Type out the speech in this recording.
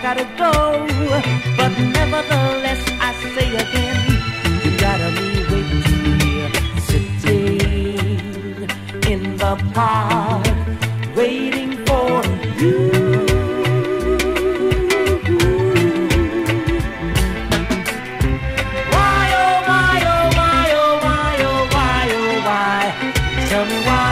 gotta go. But nevertheless, I say again, you gotta be waiting here, sitting in the park, waiting for you. Why, oh, why, oh, why, oh, why, oh, why, oh, why? Tell me why.